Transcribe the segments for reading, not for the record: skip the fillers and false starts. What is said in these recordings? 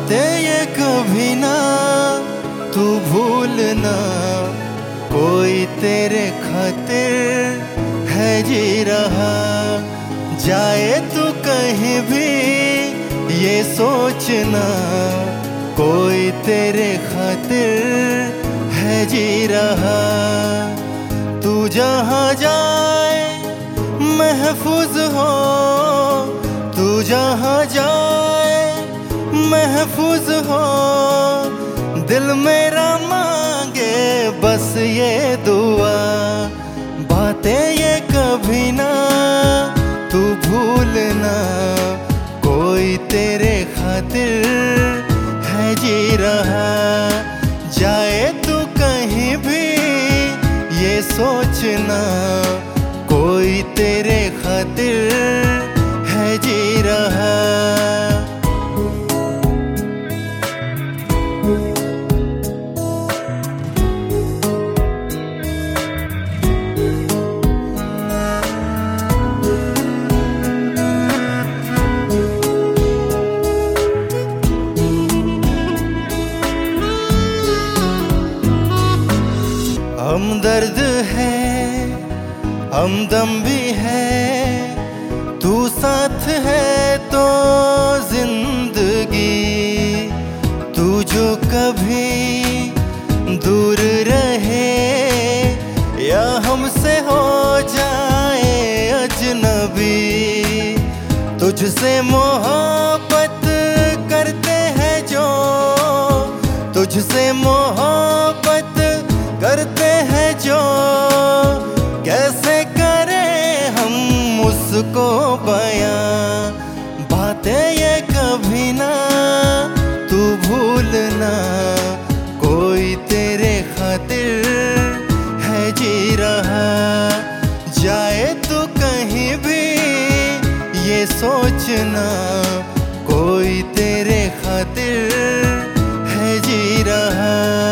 बातें ये कभी ना तू भूलना, कोई तेरे खातिर है जी रहा। जाए तू कहीं भी ये सोचना, कोई तेरे खातिर है जी रहा। तू जहाँ जाए महफूज हो, तू जहाँ जाए महफूज हो। दिल मेरा मांगे बस ये दुआ, बातें ये कभी ना तू भूलना, कोई तेरे खातिर है जी रहा। जाए तू कहीं भी ये सोचना, कोई तेरे खातिर है जी रहा। हमदर्द है, हमदम भी है, तू साथ है तो जिंदगी। तू जो कभी दूर रहे या हमसे हो जाए अजनबी, तुझसे मोहब्बत करते हैं जो, तुझसे मोहब्बत करते हैं जो। कैसे करें हम उसको बयां, बातें ये कभी ना तू भूलना, कोई तेरे खातिर है जी रहा। जाए तू कहीं भी ये सोचना, कोई तेरे खातिर है जी रहा।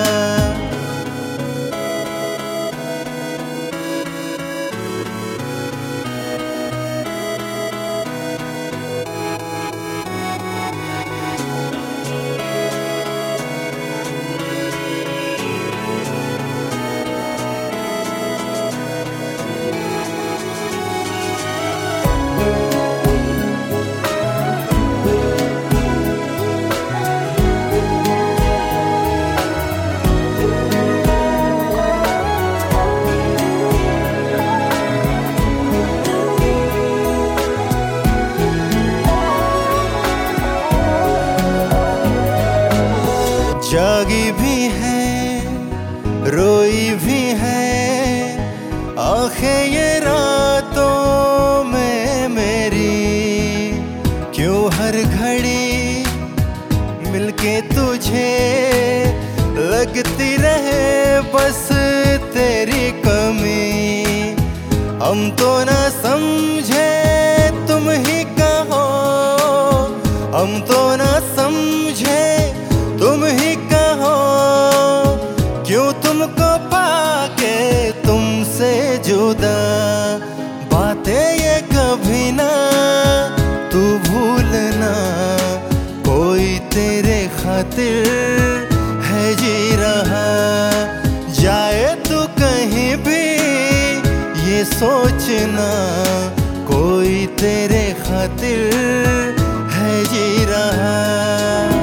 जागी भी है, रोई भी है, आंखें ये रातों में मेरी। क्यों हर घड़ी मिलके तुझे लगती रहे बस तेरी कमी। हम तो ना समझे तुम ही कहो, हम तो ना समझे तुम ही कहो। क्यों तुमको पाके तुमसे जुदा, बातें ये कभी ना तू भूलना, कोई तेरे खातिर है जी रहा। जाए तू कहीं भी ये सोचना, कोई तेरे खातिर है जी रहा।